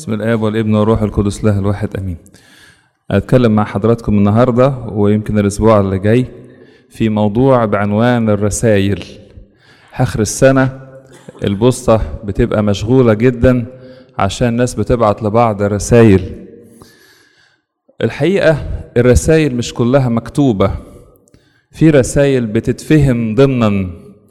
بسم الآب والابن والروح القدس له الواحد امين. اتكلم مع حضراتكم النهارده ويمكن الاسبوع اللي جاي في موضوع بعنوان الرسائل. اخر السنه البوسطه بتبقى مشغوله جدا عشان الناس بتبعت لبعض رسائل. الحقيقه الرسائل مش كلها مكتوبه، في رسائل بتتفهم ضمنا،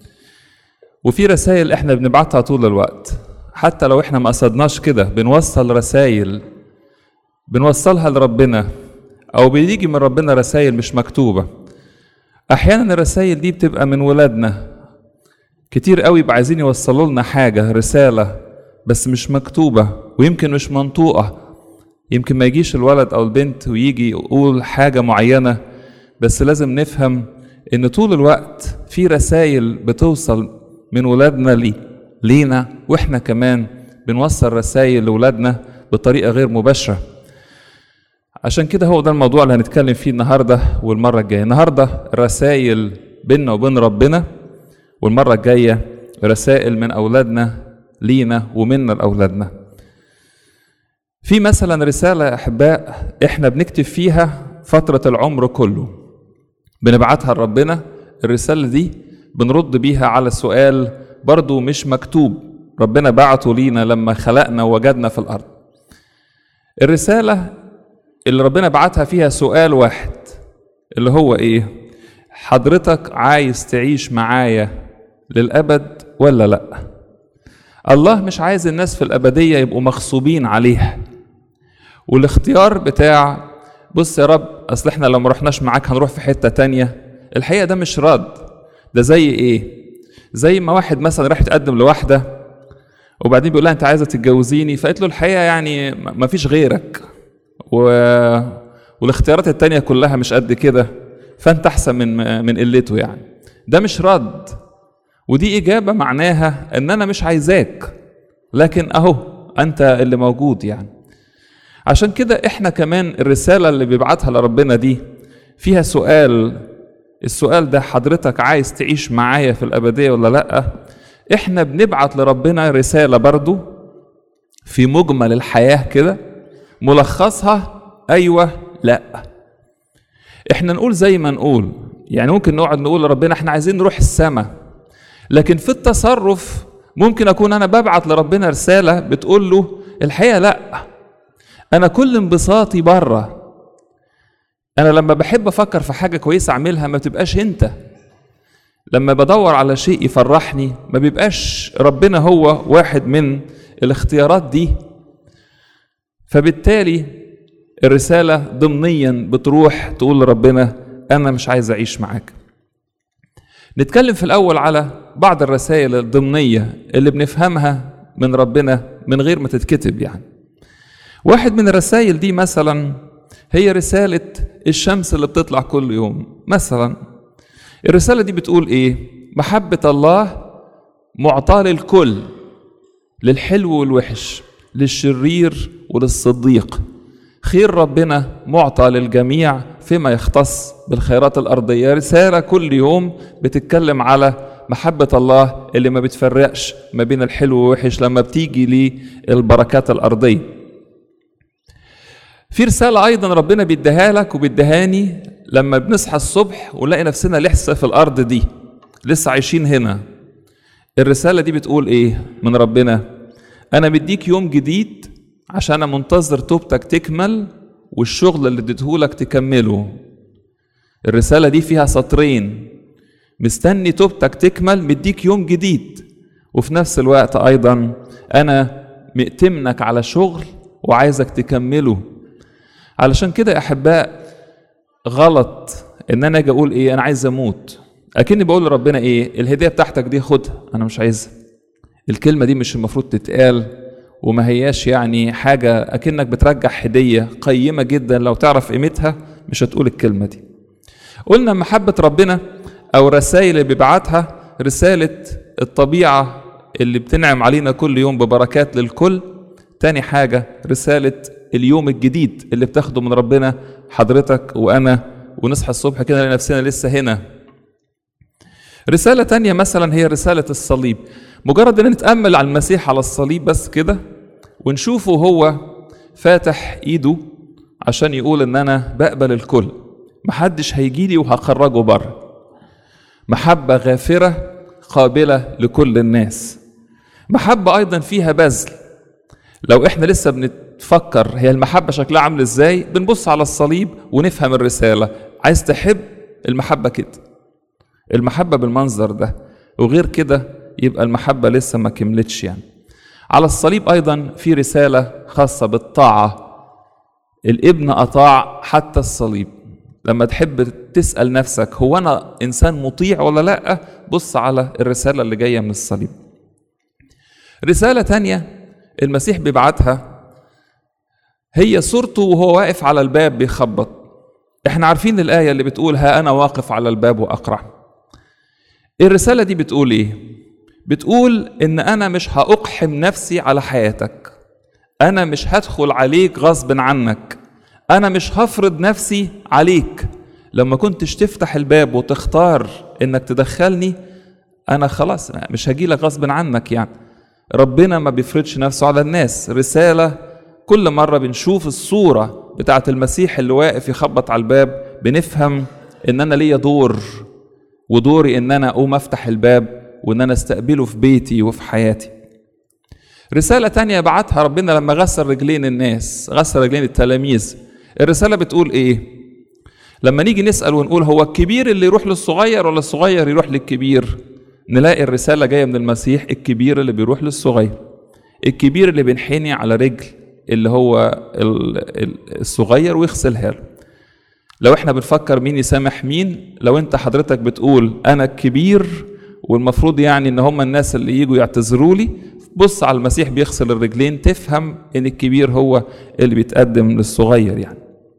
وفي رسائل احنا بنبعتها طول الوقت حتى لو احنا ما قصدناش كده. بنوصل رسائل بنوصلها لربنا او بيجي من ربنا رسائل مش مكتوبة. احيانا الرسائل دي بتبقى من ولادنا، كتير قوي يبقى عايزين يوصلوا لنا حاجة رسالة بس مش مكتوبة ويمكن مش منطوقة. يمكن ما يجيش الولد او البنت ويجي يقول حاجة معينة، بس لازم نفهم ان طول الوقت في رسائل بتوصل من ولادنا لينا، واحنا كمان بنوصل رسائل لولادنا بطريقة غير مباشرة. عشان كده هو ده الموضوع اللي هنتكلم فيه النهاردة والمرة الجاية. النهاردة رسائل بيننا وبين ربنا، والمرة الجاية رسائل من أولادنا لينا ومنا لأولادنا. في مثلا رسالة يا أحباء احنا بنكتب فيها فترة العمر كله، بنبعتها لربنا. الرسالة دي بنرد بيها على سؤال برضو مش مكتوب، ربنا بعته لينا لما خلقنا ووجدنا في الأرض. الرسالة اللي ربنا بعتها فيها سؤال واحد، اللي هو ايه؟ حضرتك عايز تعيش معايا للأبد ولا لأ؟ الله مش عايز الناس في الأبدية يبقوا مغصوبين عليها، والاختيار بتاع بص يا رب أصل احنا لو ما رحناش معاك هنروح في حتة تانية. الحقيقة ده مش رد، ده زي ايه؟ زي ما واحد مثلا راح يتقدم لواحدة وبعدين بيقول لها انت عايزة تتجوزيني، فقالت له الحقيقة يعني ما فيش غيرك والاختيارات التانية كلها مش قد كده، فانت احسن من قلته. يعني ده مش رد، ودي اجابة معناها ان انا مش عايزاك لكن اهو انت اللي موجود. يعني عشان كده احنا كمان الرسالة اللي بيبعتها لربنا دي فيها سؤال، السؤال ده حضرتك عايز تعيش معايا في الأبدية ولا لأ؟ احنا بنبعت لربنا رسالة برضو في مجمل الحياة كده، ملخصها أيوة لأ. احنا نقول زي ما نقول، يعني ممكن نقعد نقول لربنا احنا عايزين نروح السماء، لكن في التصرف ممكن أكون أنا ببعت لربنا رسالة بتقول له الحقيقة لأ، أنا كل انبساطي بره. أنا لما بحب أفكر في حاجة كويسة أعملها ما بتبقاش أنت، لما بدور على شيء يفرحني ما بيبقاش ربنا هو واحد من الاختيارات دي. فبالتالي الرسالة ضمنيا بتروح تقول لربنا أنا مش عايز أعيش معاك. نتكلم في الأول على بعض الرسائل الضمنية اللي بنفهمها من ربنا من غير ما تتكتب. يعني واحد من الرسائل دي مثلا هي رسالة الشمس اللي بتطلع كل يوم. مثلا الرسالة دي بتقول ايه؟ محبة الله معطاة للكل، للحلو والوحش، للشرير وللصديق. خير ربنا معطى للجميع فيما يختص بالخيرات الأرضية. رسالة كل يوم بتتكلم على محبة الله اللي ما بتفرقش ما بين الحلو والوحش لما بتيجي للبركات الأرضية. في رسالة أيضا ربنا بيديها لك وبيديهاني لما بنصحى الصبح ونلاقي نفسنا لسه في الأرض دي، لسه عايشين هنا. الرسالة دي بتقول إيه من ربنا؟ أنا مديك يوم جديد عشان أنا منتظر توبتك تكمل والشغل اللي اديتهولك تكمله. الرسالة دي فيها سطرين، مستني توبتك تكمل، مديك يوم جديد، وفي نفس الوقت أيضا أنا مأتمنك على شغل وعايزك تكمله. علشان كده يا أحباء غلط ان انا اجي اقول ايه؟ انا عايز اموت، اكني بقول لربنا ايه؟ الهديه بتاعتك دي خدها، انا مش عايزها. الكلمه دي مش المفروض تتقال، وما هياش يعني حاجه اكنك بترجع هديه قيمه جدا، لو تعرف قيمتها مش هتقول الكلمه دي. قلنا محبه ربنا او رسائل اللي بيبعتها، رساله الطبيعه اللي بتنعم علينا كل يوم ببركات للكل. تاني حاجه رساله اليوم الجديد اللي بتاخده من ربنا حضرتك وانا، ونصحى الصبح كده نلاقي نفسنا لسه هنا. رسالة تانية مثلا هي رسالة الصليب. مجرد ان نتأمل على المسيح على الصليب بس كده ونشوفه هو فاتح ايده عشان يقول ان انا بقبل الكل، محدش هيجيلي وهخرجه بره. محبة غافرة قابلة لكل الناس. محبة ايضا فيها بذل. لو احنا لسه بنتفكر هي المحبة شكلها عامل ازاي، بنبص على الصليب ونفهم الرسالة. عايز تحب، المحبة كده، المحبة بالمنظر ده، وغير كده يبقى المحبة لسه ما كملتش يعني. على الصليب ايضا في رسالة خاصة بالطاعة. الابن اطاع حتى الصليب. لما تحب تسأل نفسك هو انا انسان مطيع ولا لا، بص على الرسالة اللي جاية من الصليب. رسالة تانية المسيح بيبعتها هي صورته وهو واقف على الباب بيخبط. احنا عارفين الآية اللي بتقول ها أنا واقف على الباب وأقرع. الرسالة دي بتقول ايه؟ بتقول ان انا مش هأقحم نفسي على حياتك، انا مش هدخل عليك غصب عنك، انا مش هفرض نفسي عليك. لما كنتش تفتح الباب وتختار انك تدخلني، انا خلاص مش هجيلك غصب عنك يعني. ربنا ما بيفرضش نفسه على الناس. رسالة كل مرة بنشوف الصورة بتاعت المسيح اللي واقف يخبط على الباب، بنفهم ان انا ليا دور، ودوري ان انا اقوم افتح الباب وان انا استقبله في بيتي وفي حياتي. رسالة تانية بعتها ربنا لما غسل رجلين الناس، غسل رجلين التلاميذ. الرسالة بتقول ايه؟ لما نيجي نسأل ونقول هو الكبير اللي يروح للصغير ولا الصغير يروح للكبير، نلاقي الرسالة جاية من المسيح، الكبير اللي بيروح للصغير، الكبير اللي بينحني على رجل اللي هو الصغير ويغسلها له. لو احنا بنفكر مين يسامح مين، لو انت حضرتك بتقول انا الكبير والمفروض يعني ان هم الناس اللي يجوا يعتذروا لي، بص على المسيح بيغسل الرجلين، تفهم ان الكبير هو اللي بيتقدم للصغير يعني.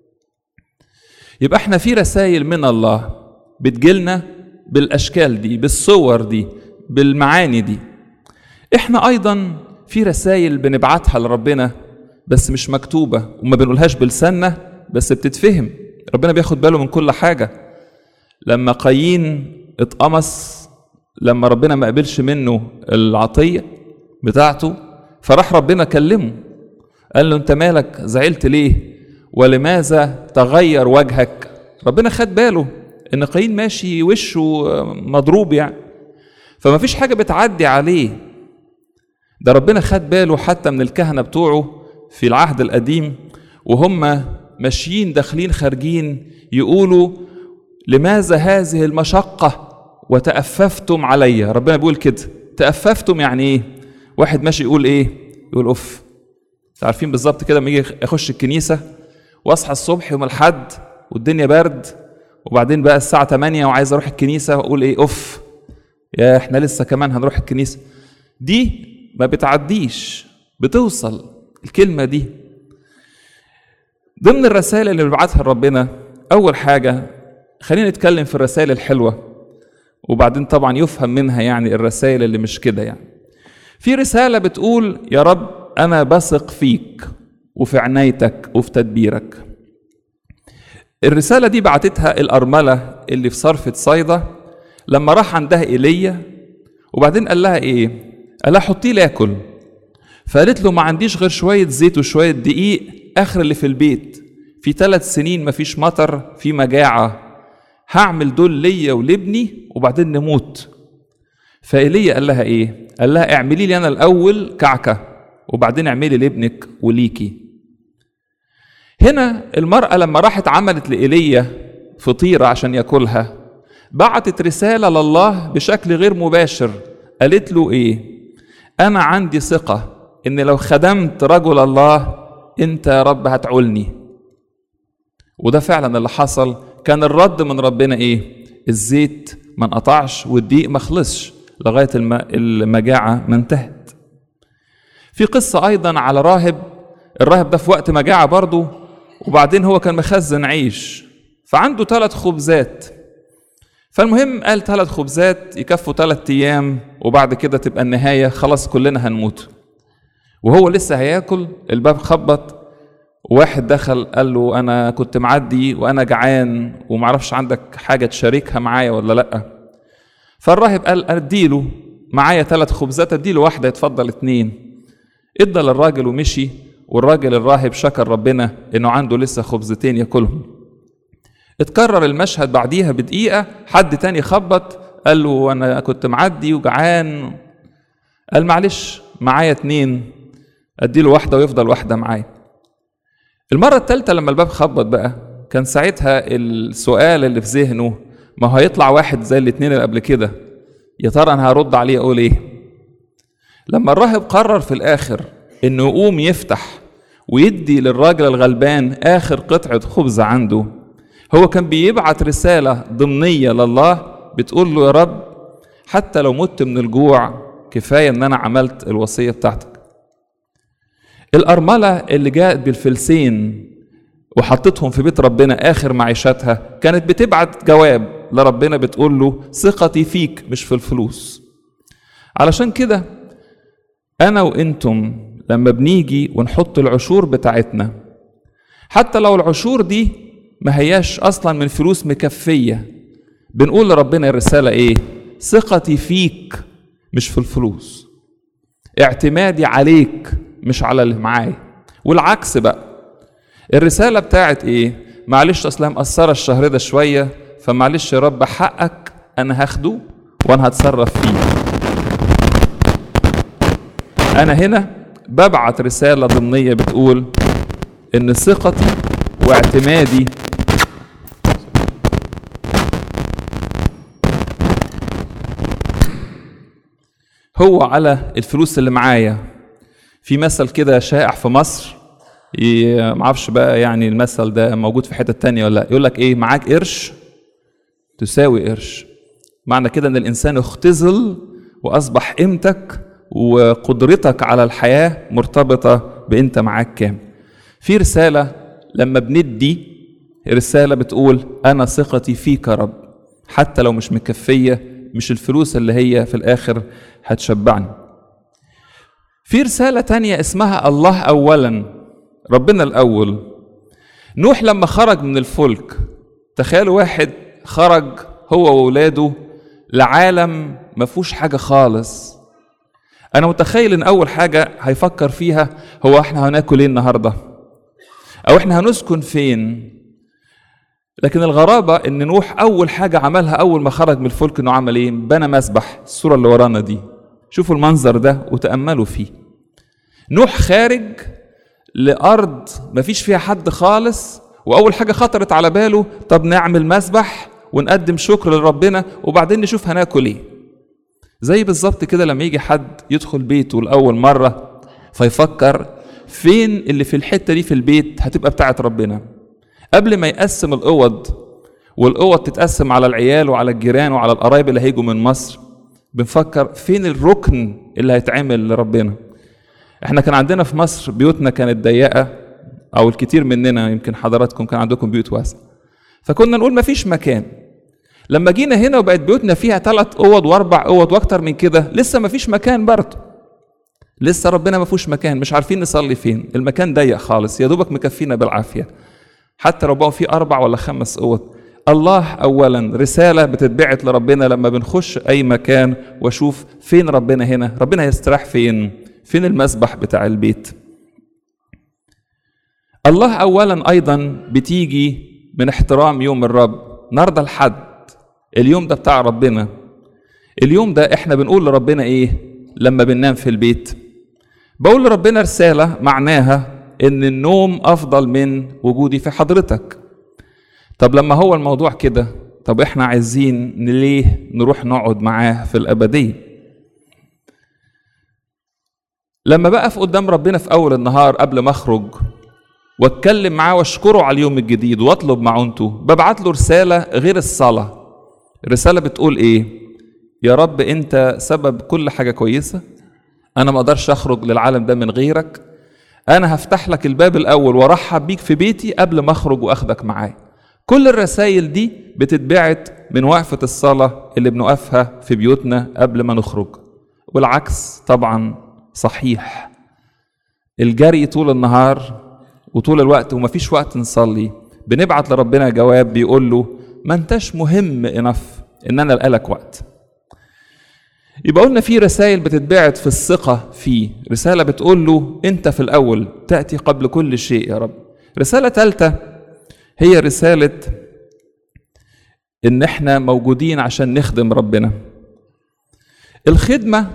يبقى احنا في رسائل من الله بتجيلنا بالاشكال دي، بالصور دي، بالمعاني دي. احنا ايضا في رسائل بنبعتها لربنا بس مش مكتوبة وما بنقولهاش بلساننا، بس بتتفهم. ربنا بياخد باله من كل حاجة. لما قايين اتقمص، لما ربنا ما قبلش منه العطية بتاعته، فراح ربنا كلمه قال له انت مالك، زعلت ليه، ولماذا تغير وجهك؟ ربنا خد باله ان قايين ماشي وشه مضروب يعني، فما فيش حاجة بتعدي عليه. ده ربنا خد باله حتى من الكهنة بتوعه في العهد القديم وهم ماشيين داخلين خارجين يقولوا لماذا هذه المشقة وتأففتم علي. ربنا بيقول كده، تأففتم يعني ايه؟ واحد ماشي يقول ايه؟ يقول اوف. عارفين بالظبط كده لما يجي اخش الكنيسة واصحى الصبح يوم الحد والدنيا برد، وبعدين بقى الساعة 8 وعايز اروح الكنيسة واقول ايه؟ اوف يا احنا لسه كمان هنروح الكنيسة. دي ما بتعديش، بتوصل الكلمة دي. ضمن الرسائل اللي بيبعتها ربنا، اول حاجة خلينا نتكلم في الرسائل الحلوة وبعدين طبعا يفهم منها يعني الرسائل اللي مش كده يعني. في رسالة بتقول يا رب أنا بثق فيك وفي عنايتك وفي تدبيرك. الرسالة دي بعتتها الأرملة اللي في صرفة صيدا لما راح عندها إيليا، وبعدين قال لها إيه؟ قال لها حطيه لأكل. فقالت له ما عنديش غير شوية زيت وشوية دقيق آخر اللي في البيت، في 3 سنين مفيش مطر، في مجاعة، هعمل دول ليا ولابني وبعدين نموت. فإيليا قال لها ايه؟ قال لها اعملي لي انا الاول كعكة وبعدين اعملي لابنك وليكي. هنا المرأة لما راحت عملت لإيليا فطيرة عشان ياكلها، بعتت رسالة لله بشكل غير مباشر. قالت له ايه؟ انا عندي ثقة ان لو خدمت رجل الله انت يا رب هتعولني. وده فعلا اللي حصل. كان الرد من ربنا ايه؟ الزيت ما انقطعش والدقيق ما خلصش لغايه المجاعه ما انتهت. في قصه ايضا على راهب، الراهب ده في وقت مجاعه برضه، وبعدين هو كان مخزن عيش فعنده 3 خبزات. فالمهم قال 3 خبزات يكفوا 3 ايام وبعد كده تبقى النهايه خلاص كلنا هنموت. وهو لسه هياكل الباب خبط، واحد دخل قال له انا كنت معدي وانا جعان ومعرفش عندك حاجة تشاركها معايا ولا لا. فالراهب قال اديله معايا 3 خبزات، اديله واحدة يتفضل 2. ادى للراجل ومشي، والراجل الراهب شكر ربنا انه عنده لسه خبزتين ياكلهم. اتكرر المشهد بعديها بدقيقة، حد تاني خبط قال له انا كنت معدي وجعان. قال معلش معايا 2، اديله واحدة ويفضل واحدة معايا. المرة الثالثة لما الباب خبط بقى، كان ساعتها السؤال اللي في ذهنه، ما هو هيطلع واحد زي الاتنين اللي قبل كده، يا ترى انا هرد عليه اقول ايه؟ لما الراهب قرر في الاخر انه يقوم يفتح ويدي للراجل الغلبان اخر قطعة خبز عنده، هو كان بيبعت رسالة ضمنية لله بتقول له يا رب حتى لو مت من الجوع كفاية ان انا عملت الوصية بتاعتك. الأرملة اللي جاءت بالفلسين وحطتهم في بيت ربنا آخر معيشتها، كانت بتبعت جواب لربنا بتقول له ثقتي فيك مش في الفلوس. علشان كده أنا وإنتم لما بنيجي ونحط العشور بتاعتنا، حتى لو العشور دي ما هياش أصلا من فلوس مكفية، بنقول لربنا الرسالة إيه؟ ثقتي فيك مش في الفلوس، اعتمادي عليك مش على اللي معايا. والعكس بقى، الرسالة بتاعت ايه؟ معلش اصلها مقصرة الشهر ده شوية، فمعلش يا رب حقك انا هاخده وانا هتصرف فيه. انا هنا ببعت رسالة ضمنية بتقول ان ثقتي واعتمادي هو على الفلوس اللي معايا. في مثل كده شائع في مصر، معرفش بقى يعني المثل ده موجود في حتة تانية ولا لا، يقول لك ايه؟ معاك قرش تساوي قرش. معنى كده ان الانسان اختزل واصبح قيمتك وقدرتك على الحياة مرتبطة بانت معاك كام. في رسالة لما بندي، رسالة بتقول انا ثقتي فيك يا رب حتى لو مش مكفية، مش الفلوس اللي هي في الاخر هتشبعني. في رسالة تانية اسمها الله أولا، ربنا الأول. نوح لما خرج من الفلك، تخيلوا واحد خرج هو وولاده لعالم ما فيهوش حاجة خالص. أنا متخيل إن أول حاجة هيفكر فيها هو إحنا هناكل إيه النهاردة؟ أو إحنا هنسكن فين؟ لكن الغرابة إن نوح أول حاجة عملها أول ما خرج من الفلك إنه عمل إيه؟ بنى مسبح. الصورة اللي ورانا دي، شوفوا المنظر ده وتأملوا فيه. نوح خارج لأرض مفيش فيها حد خالص، وأول حاجة خطرت على باله طب نعمل مسبح ونقدم شكر لربنا وبعدين نشوف هناكل ايه. زي بالظبط كده لما يجي حد يدخل بيته لأول مرة فيفكر فين اللي في الحتة دي في البيت هتبقى بتاعت ربنا. قبل ما يقسم الأوض، والأوض تتقسم على العيال وعلى الجيران وعلى القرايب اللي هيجوا من مصر، بنفكر فين الركن اللي هيتعمل لربنا. احنا كان عندنا في مصر بيوتنا كانت ضيقة، او الكثير مننا، يمكن حضراتكم كان عندكم بيوت واسعة، فكنا نقول مفيش مكان. لما جينا هنا وبقت بيوتنا فيها 3 أوض و4 أوض واكتر من كده، لسه مفيش مكان برضه، لسه ربنا مفيش مكان، مش عارفين نصلي فين، المكان ضيق خالص، يا دوبك مكفينا بالعافية حتى لو بقوا فيه 4 ولا 5 أوض. الله أولا، رسالة بتتبعت لربنا لما بنخش أي مكان واشوف فين ربنا هنا، ربنا يستراح فين المسبح بتاع البيت. الله أولا أيضا بتيجي من احترام يوم الرب. النهارده الحد، اليوم ده بتاع ربنا. اليوم ده احنا بنقول لربنا ايه لما بننام في البيت؟ بقول لربنا رسالة معناها ان النوم افضل من وجودي في حضرتك. طب لما هو الموضوع كده، طب احنا عايزين ليه نروح نقعد معاه في الأبدية؟ لما بقف قدام ربنا في أول النهار قبل ما أخرج واتكلم معاه واشكره على اليوم الجديد واطلب معونته، ببعت له رسالة غير الصلاة. الرسالة بتقول ايه؟ يا رب انت سبب كل حاجة كويسة، انا ما اقدرش اخرج للعالم ده من غيرك، انا هفتح لك الباب الاول وارحب بيك في بيتي قبل ما اخرج واخدك معايا. كل الرسائل دي بتتبعت من وقفة الصلاة اللي بنوقفها في بيوتنا قبل ما نخرج. والعكس طبعا صحيح، الجري طول النهار وطول الوقت ومفيش وقت نصلي، بنبعت لربنا جواب بيقول له ما انتش مهم انف ان انا القى لك وقت. يبقى قلنا في رسائل بتتبعت في الثقة فيه، رسالة بتقول له أنت في الأول، تأتي قبل كل شيء يا رب. رسالة ثالثة هي رسالة إن إحنا موجودين عشان نخدم ربنا. الخدمة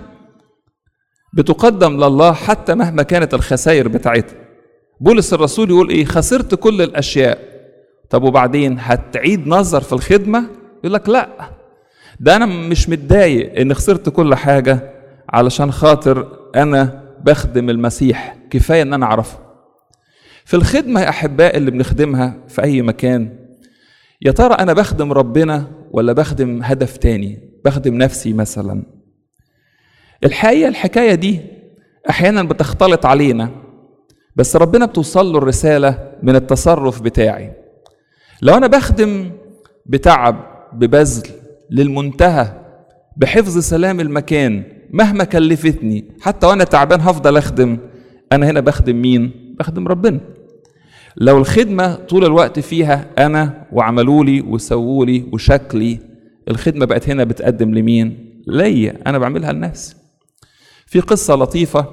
بتقدم لله حتى مهما كانت الخسائر بتاعتها. بولس الرسول يقول إيه؟ خسرت كل الأشياء. طب وبعدين هتعيد نظر في الخدمة؟ يقول لك لأ، ده أنا مش متضايق إن خسرت كل حاجة علشان خاطر أنا بخدم المسيح، كفاية إن أنا أعرفه. في الخدمة يا أحباء اللي بنخدمها في أي مكان، يا ترى أنا بخدم ربنا ولا بخدم هدف تاني؟ بخدم نفسي مثلا. الحقيقة الحكاية دي أحيانا بتختلط علينا، بس ربنا بتوصل له الرسالة من التصرف بتاعي. لو أنا بخدم بتعب ببذل للمنتهى بحفظ سلام المكان مهما كلفتني، حتى وأنا تعبان هفضل أخدم، أنا هنا بخدم مين؟ بخدم ربنا. لو الخدمة طول الوقت فيها أنا وعملولي وسوولي وشكلي، الخدمة بقت هنا بتقدم لمين؟ ليا، أنا بعملها لنفسي. في قصة لطيفة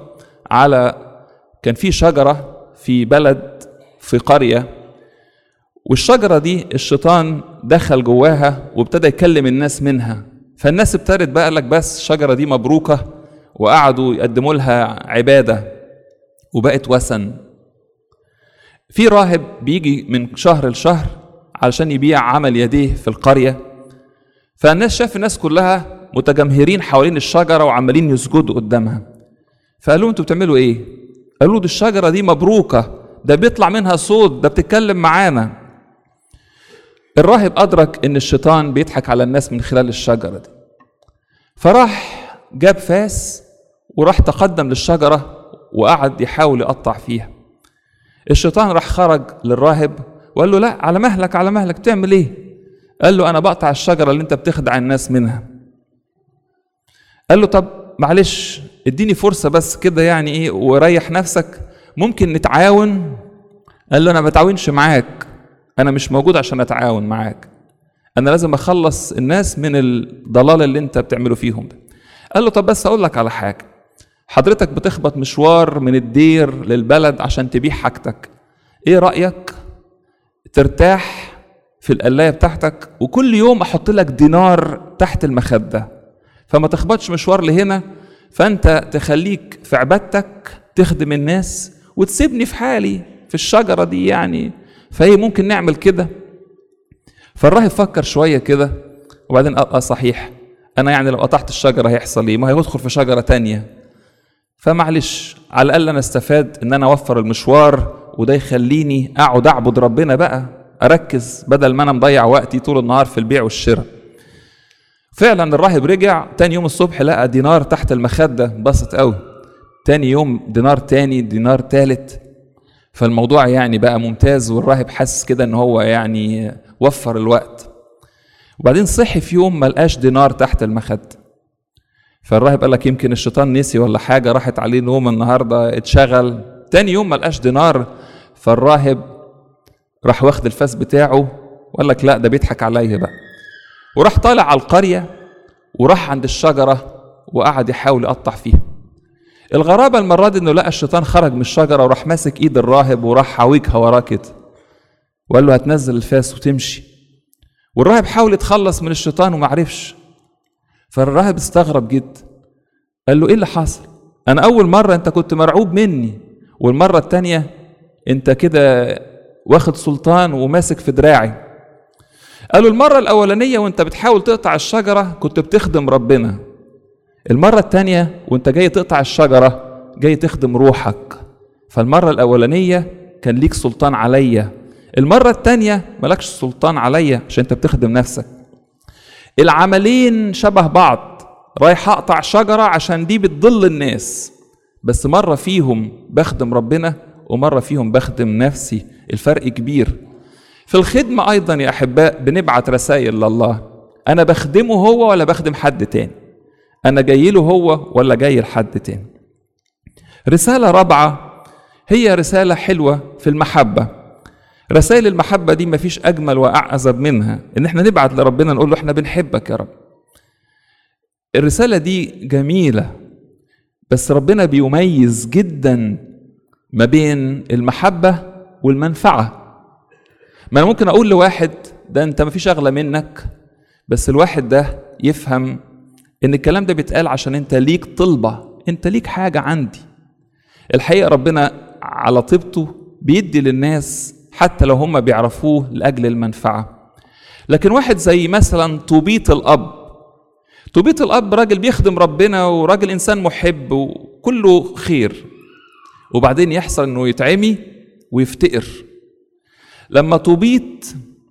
كان في شجرة في بلد في قرية، والشجرة دي الشيطان دخل جواها وابتدى يكلم الناس منها، فالناس ابتدت بقى لك بس الشجرة دي مبروكة، وقعدوا يقدموا لها عبادة وبقت وثن. في راهب بيجي من شهر لشهر علشان يبيع عمل يديه في القرية، فالناس شاف الناس كلها متجمهرين حوالين الشجرة وعمالين يسجدوا قدامها، فقالوا انتوا بتعملوا ايه؟ قالوا دي الشجرة دي مبروكة، ده بيطلع منها صوت، ده بتتكلم معانا. الراهب أدرك إن الشيطان بيضحك على الناس من خلال الشجرة دي، فراح جاب فاس وراح تقدم للشجرة وقعد يحاول يقطع فيها. الشيطان راح خرج للراهب وقال له لا، على مهلك على مهلك، تعمل ايه؟ قال له أنا بقطع الشجرة اللي انت بتخدع الناس منها. قال له طب معلش اديني فرصة بس كده يعني ايه وريح نفسك، ممكن نتعاون؟ قال له أنا ما بتعاونش معاك، أنا مش موجود عشان أتعاون معاك، أنا لازم أخلص الناس من الضلال اللي أنت بتعمله فيهم ده. قال له طب بس أقول لك على حاجة، حضرتك بتخبط مشوار من الدير للبلد عشان تبيع حاجتك، إيه رأيك ترتاح في القلاية بتاعتك وكل يوم أحط لك دينار تحت المخدة، فما تخبطش مشوار لهنا، فأنت تخليك في عبادتك تخدم الناس وتسيبني في حالي في الشجرة دي يعني، فهي ممكن نعمل كده؟ فالراهب فكر شوية كده وبعدين قال صحيح، أنا يعني لو قطعت الشجرة هيحصل إيه؟ ما هيدخل في شجرة تانية، فمعلش على الأقل أنا استفاد إن أنا أوفر المشوار، وده يخليني أقعد أعبد ربنا بقى، أركز بدل ما أنا مضيع وقتي طول النهار في البيع والشراء. فعلا الراهب رجع تاني يوم الصبح لقى دينار تحت المخدة، بسط قوي. تاني يوم دينار تاني، دينار تالت، فالموضوع يعني بقى ممتاز، والراهب حس كده ان هو يعني وفر الوقت. وبعدين صحي في يوم ما لقاش دينار تحت المخدة، فالراهب قال لك يمكن الشيطان نسي ولا حاجة، راحت عليه نوم النهاردة اتشغل. تاني يوم ما لقاش دينار، فالراهب راح واخد الفاس بتاعه وقال لك لا ده بيضحك عليا بقى، وراح طالع على القرية وراح عند الشجرة وقعد يحاول يقطع فيها. الغرابة المرة دي انه لقى الشيطان خرج من الشجرة وراح ماسك ايد الراهب وراح حاويجها وراه كده وقال له هتنزل الفاس وتمشي. والراهب حاول يتخلص من الشيطان ومعرفش، فالراهب استغرب جدا، قال له ايه اللي حصل؟ انا اول مرة انت كنت مرعوب مني، والمرة التانية انت كده واخد سلطان وماسك في دراعي. قالوا المرة الاولانية وانت بتحاول تقطع الشجرة كنت بتخدم ربنا، المرة التانية وانت جاي تقطع الشجرة جاي تخدم روحك، فالمرة الاولانية كان ليك سلطان عليا، المرة التانية ملكش سلطان عليا عشان انت بتخدم نفسك. العملين شبه بعض، رايح اقطع شجرة عشان دي بتضل الناس، بس مرة فيهم بخدم ربنا ومرة فيهم بخدم نفسي، الفرق كبير. في الخدمة ايضا يا احباء بنبعت رسائل لله، انا بخدمه هو ولا بخدم حد تاني؟ انا جاي له هو ولا جاي لحد تاني؟ رسالة رابعة هي رسالة حلوة في المحبة. رسائل المحبة دي مفيش اجمل واعذب منها ان احنا نبعت لربنا نقول له احنا بنحبك يا رب. الرسالة دي جميلة، بس ربنا بيميز جدا ما بين المحبة والمنفعة. ما أنا ممكن أقول لواحد ده أنت ما فيش أغلى منك، بس الواحد ده يفهم إن الكلام ده بيتقال عشان أنت ليك طلبة، أنت ليك حاجة عندي. الحقيقة ربنا على طيبته بيدي للناس حتى لو هم بيعرفوه لأجل المنفعة. لكن واحد زي مثلا طوبيت الأب راجل بيخدم ربنا وراجل إنسان محب وكله خير، وبعدين يحصل إنه يتعمي ويفتقر. لما طوبيت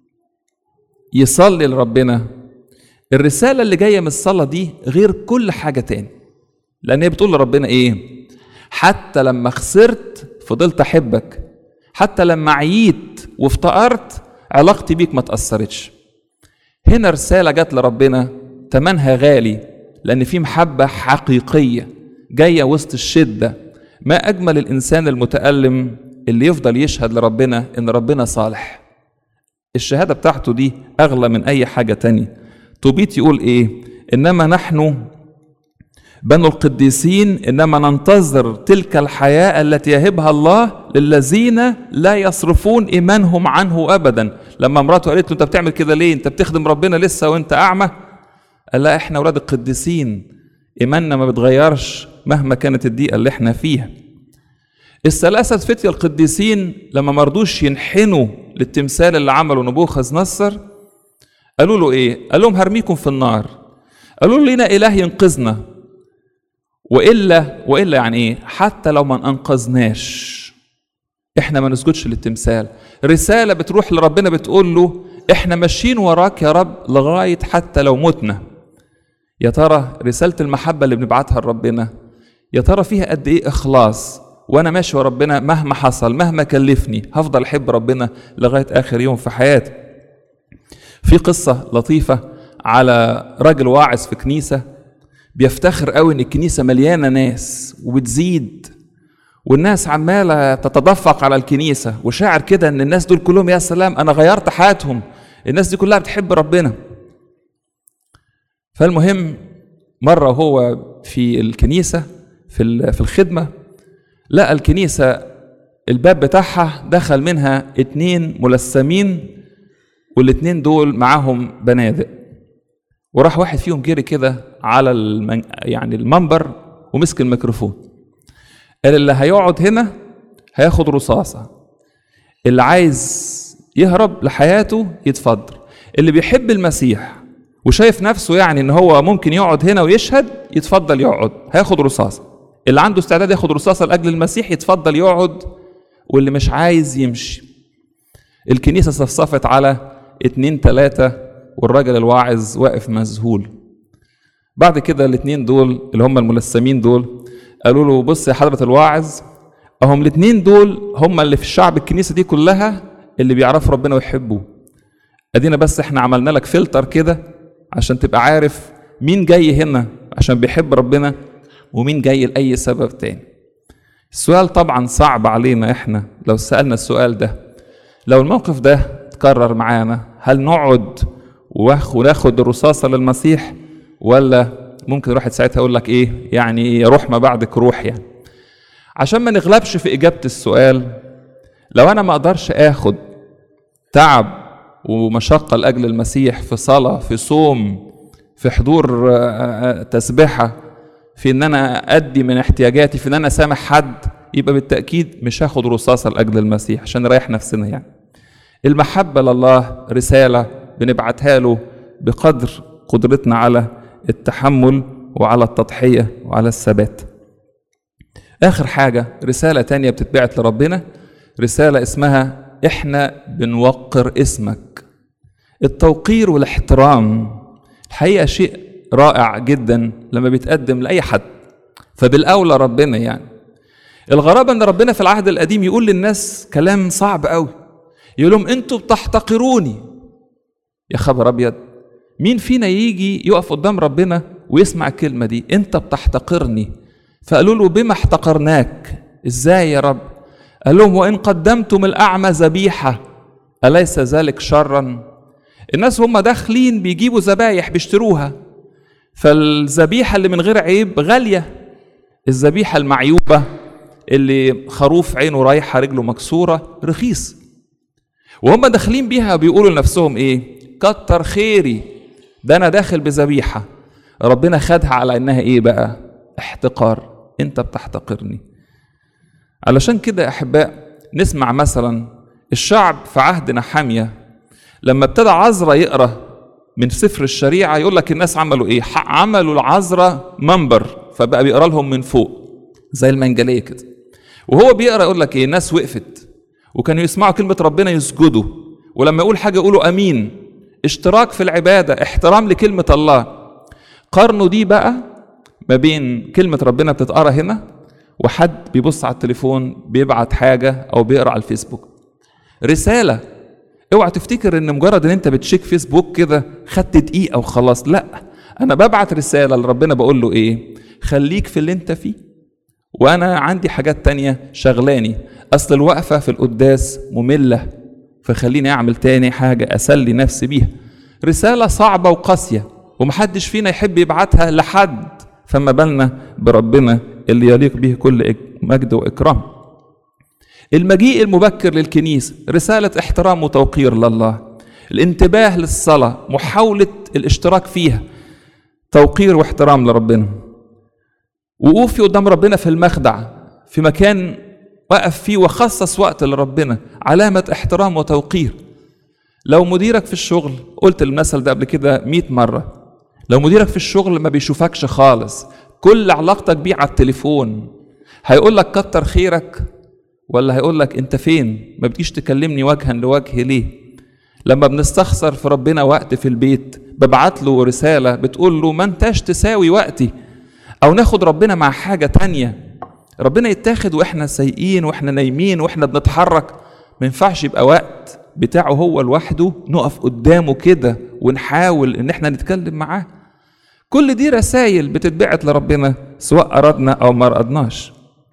يصلي لربنا، الرسالة اللي جاية من الصلاة دي غير كل حاجة تاني، لأن هي بتقول لربنا إيه؟ حتى لما خسرت فضلت أحبك، حتى لما عييت وافتقرت علاقتي بيك ما تأثرتش. هنا رسالة جات لربنا تمنها غالي، لأن في محبة حقيقية جاية وسط الشدة. ما أجمل الإنسان المتألم اللي يفضل يشهد لربنا إن ربنا صالح. الشهادة بتاعته دي أغلى من أي حاجة تانية. طوبيت يقول إيه؟ إنما نحن بنو القديسين إنما ننتظر تلك الحياة التي يهبها الله للذين لا يصرفون إيمانهم عنه أبدا. لما مراته قالت له أنت بتعمل كده ليه؟ أنت بتخدم ربنا لسه وأنت أعمى؟ قال لا، إحنا أولاد القديسين إيماننا ما بتغيرش مهما كانت الضيقة اللي إحنا فيها. الثلاثة فتية القديسين لما مرضوش ينحنوا للتمثال اللي عمله نبوخذ نصر قالوا له إيه؟ قال لهم هرميكم في النار. قالوا له لينا إله ينقذنا، وإلا يعني إيه؟ حتى لو ما أنقذناش إحنا ما نسجدش للتمثال. رسالة بتروح لربنا بتقول له إحنا ماشيين وراك يا رب لغاية حتى لو متنا. يا ترى رسالة المحبة اللي بنبعتها لربنا يا ترى فيها قد إيه إخلاص؟ وأنا ماشي ورا ربنا مهما حصل، مهما كلفني هفضل أحب ربنا لغاية آخر يوم في حياتي. في قصة لطيفة على راجل واعظ في كنيسة بيفتخر قوي ان الكنيسة مليانة ناس وبتزيد، والناس عمالة تتدفق على الكنيسة، وشاعر كده ان الناس دول كلهم يا سلام انا غيرت حياتهم، الناس دي كلها بتحب ربنا. فالمهم مرة هو في الكنيسة في الخدمة لقى الكنيسة الباب بتاعها دخل منها 2 ملثمين، والاتنين دول معاهم بنادق، وراح واحد فيهم جري كده على يعني المنبر ومسك الميكروفون قال اللي هيقعد هنا هياخد رصاصة، اللي عايز يهرب لحياته يتفضل، اللي بيحب المسيح وشايف نفسه يعني ان هو ممكن يقعد هنا ويشهد يتفضل يقعد هياخد رصاصة، اللي عنده استعداد ياخد رصاصة لأجل المسيح يتفضل يقعد، واللي مش عايز يمشي. الكنيسة صفصفت على 2 3 والراجل الواعظ واقف مذهول. بعد كده الاتنين دول اللي هم الملثمين دول قالوا له بص يا حضرة الواعظ، اهم الاتنين دول هم اللي في الشعب الكنيسة دي كلها اللي بيعرفوا ربنا ويحبوه. ادينا بس احنا عملنا لك فلتر كده عشان تبقى عارف مين جاي هنا عشان بيحب ربنا ومين جاي لأي سبب تاني. السؤال طبعا صعب علينا احنا لو سألنا السؤال ده، لو الموقف ده تكرر معانا هل نقعد وناخد الرصاصة للمسيح، ولا ممكن الواحد ساعتها يقول لك ايه يعني روح ما بعدك روح؟ يعني عشان ما نغلبش في إجابة السؤال، لو أنا ما أقدرش آخد تعب ومشقة لأجل المسيح في صلاة، في صوم، في حضور تسبحة، في إن أنا أدي من احتياجاتي، في إن أنا أسامح حد، يبقى بالتأكيد مش هاخد رصاصة لأجل المسيح عشان نريح نفسنا. يعني المحبة لله رسالة بنبعتها له بقدر قدرتنا على التحمل وعلى التضحية وعلى الثبات. آخر حاجة رسالة تانية بتتبعت لربنا، رسالة اسمها إحنا بنوقر اسمك. التوقير والاحترام الحقيقة شيء رائع جدا لما بيتقدم لأي حد، فبالأولى ربنا. يعني الغرابة أن ربنا في العهد القديم يقول للناس كلام صعب قوي، يقول لهم أنتوا بتحتقروني. يا خبر أبيض، مين فينا يجي يقف قدام ربنا ويسمع الكلمة دي؟ أنت بتحتقرني. فقالوا له بما احتقرناك؟ إزاي يا رب؟ قال لهم وإن قدمتم الأعمى ذبيحة أليس ذلك شرا؟ الناس هم داخلين بيجيبوا ذبايح بيشتروها، فالذبيحة اللي من غير عيب غالية، الذبيحة المعيوبة اللي خروف عينه رايحة رجله مكسورة رخيص. وهم داخلين بيها بيقولوا لنفسهم ايه؟ كتر خيري، ده انا داخل بذبيحة ربنا خدها على انها ايه بقى؟ احتقار، انت بتحتقرني. علشان كده يا احباء نسمع مثلا الشعب في عهد نحمية لما ابتدى عزرا يقرأ من سفر الشريعة، يقول لك الناس عملوا ايه؟ عملوا العزرا منبر، فبقى بيقرأ لهم من فوق زي المنجلية كده، وهو بيقرأ يقول لك ايه؟ الناس وقفت وكانوا يسمعوا كلمة ربنا يسجدوا، ولما يقول حاجة يقولوا امين. اشتراك في العبادة، احترام لكلمة الله. قارنوا دي بقى ما بين كلمة ربنا بتتقرأ هنا وحد بيبص على التليفون بيبعت حاجة او بيقرأ على الفيسبوك رسالة. اوعى تفتكر ان مجرد ان انت بتشيك فيسبوك كده خدت دقيقة وخلاص، لا، انا ببعت رسالة لربنا بقول له ايه؟ خليك في اللي انت فيه، وانا عندي حاجات تانية شغلاني، اصل الوقفة في القداس مملة، فخليني اعمل تاني حاجة اسلي نفسي بيها. رسالة صعبة وقاسية ومحدش فينا يحب يبعتها لحد، فما بالنا بربنا اللي يليق به كل مجد واكرام. المجيء المبكر للكنيسة رسالة احترام وتوقير لله، الانتباه للصلاة، محاولة الاشتراك فيها توقير واحترام لربنا، وقوفي قدام ربنا في المخدع في مكان وقف فيه وخصص وقت لربنا، علامة احترام وتوقير. لو مديرك في الشغل، قلت المثل ده قبل كده 100 مرة، لو مديرك في الشغل ما بيشوفكش خالص، كل علاقتك بيه على التليفون، هيقول لك كتر خيرك ولا هيقول لك انت فين؟ ما بتجيش تكلمني وجها لوجه ليه؟ لما بنستخسر في ربنا وقت في البيت ببعت له رسالة بتقول له ما انتش تساوي وقتي، او ناخد ربنا مع حاجة تانية. ربنا يتاخد واحنا سايقين واحنا نايمين واحنا بنتحرك، ما ينفعش يبقى وقت بتاعه هو لوحده نقف قدامه كده ونحاول ان احنا نتكلم معاه. كل دي رسائل بتتبعت لربنا سواء أردنا أو ما أردناش.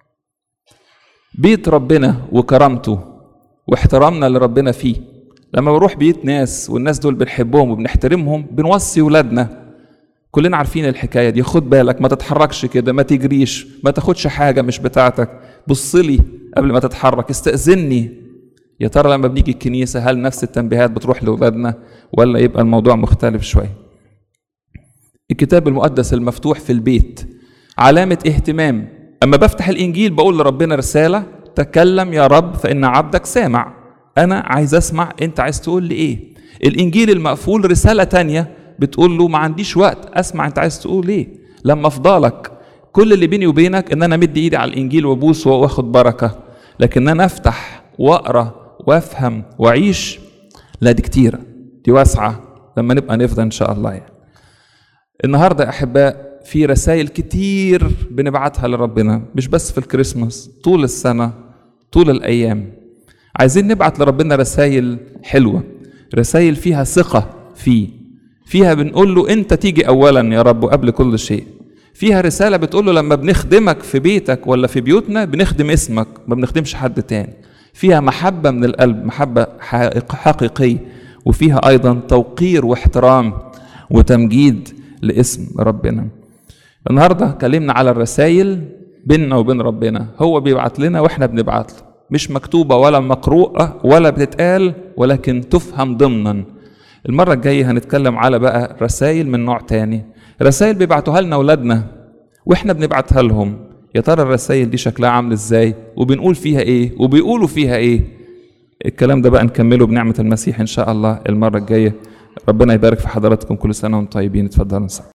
بيت ربنا وكرامته واحترامنا لربنا فيه، لما بروح بيت ناس والناس دول بنحبهم وبنحترمهم بنوصي ولادنا، كلنا عارفين الحكاية دي، خد بالك ما تتحركش كده، ما تجريش، ما تاخدش حاجة مش بتاعتك، بصلي قبل ما تتحرك، استأذني. يا ترى لما بنيجي الكنيسة هل نفس التنبيهات بتروح لأولادنا ولا يبقى الموضوع مختلف شوية؟ الكتاب المقدس المفتوح في البيت علامة اهتمام. أما بفتح الإنجيل بقول لربنا رسالة، تكلم يا رب فإن عبدك سامع، أنا عايز أسمع أنت عايز تقول لي إيه. الإنجيل المقفول رسالة تانية بتقول له ما عنديش وقت أسمع أنت عايز تقول إيه، لما أفضلك كل اللي بيني وبينك إن أنا مدي إيدي على الإنجيل وأبوس وأخد بركة، لكن أنا أفتح وأقرأ وأفهم وأعيش، لا دي كتيرة، دي واسعة لما نبقى نفضل إن شاء الله يعني. النهاردة يا أحباء في رسائل كتير بنبعتها لربنا، مش بس في الكريسماس، طول السنة طول الأيام عايزين نبعت لربنا رسائل حلوة، رسائل فيها ثقة فيها بنقول له أنت تيجي أولا يا رب وقبل كل شيء. فيها رسالة بتقول له لما بنخدمك في بيتك ولا في بيوتنا بنخدم اسمك ما بنخدمش حد تاني. فيها محبة من القلب، محبة حقيقية، وفيها أيضا توقير واحترام وتمجيد لاسم ربنا. النهاردة كلمنا على الرسائل بيننا وبين ربنا، هو بيبعت لنا واحنا بنبعت له، مش مكتوبة ولا مقروءة ولا بتتقال، ولكن تفهم ضمنا. المرة الجاية هنتكلم على بقى رسائل من نوع تاني، رسائل بيبعتوها لنا أولادنا واحنا بنبعتها لهم. يا ترى الرسائل دي شكلها عامل ازاي وبنقول فيها ايه وبيقولوا فيها ايه؟ الكلام ده بقى نكمله بنعمة المسيح ان شاء الله المرة الجاية. ربنا يبارك في حضراتكم، كل سنة وانتم طيبين. اتفضلوا.